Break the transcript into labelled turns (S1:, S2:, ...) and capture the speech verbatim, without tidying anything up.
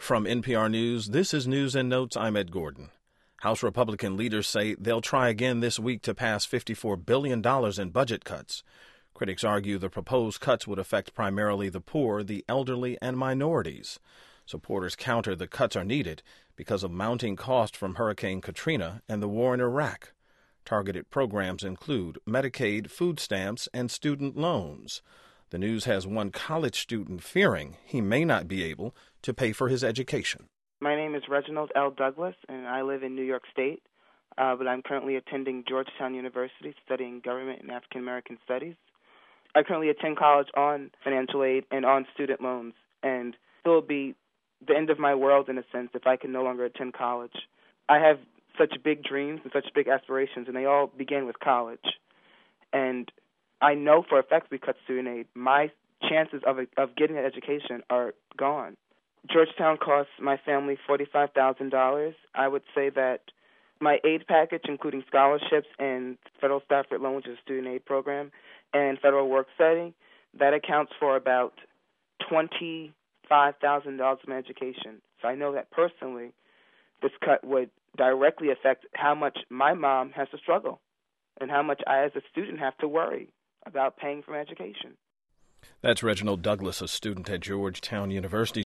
S1: From N P R News, this is News and Notes. I'm Ed Gordon. House Republican leaders say they'll try again this week to pass fifty-four billion dollars in budget cuts. Critics argue the proposed cuts would affect primarily the poor, the elderly, and minorities. Supporters counter the cuts are needed because of mounting costs from Hurricane Katrina and the war in Iraq. Targeted programs include Medicaid, food stamps, and student loans. The news has one college student fearing he may not be able to pay for his education.
S2: My name is Reginald L. Douglas, and I live in New York State, uh, but I'm currently attending Georgetown University studying government and African American studies. I currently attend college on financial aid and on student loans, and it will be the end of my world in a sense if I can no longer attend college. I have such big dreams and such big aspirations, and they all began with college. And I know for a fact we cut student aid. My chances of of getting an education are gone. Georgetown costs my family forty-five thousand dollars. I would say that my aid package, including scholarships and Federal Stafford Loan, which is a student aid program, and federal work study, that accounts for about twenty-five thousand dollars of my education. So I know that personally this cut would directly affect how much my mom has to struggle and how much I as a student have to worry about paying for my education.
S1: That's Reginald Douglas, a student at Georgetown University.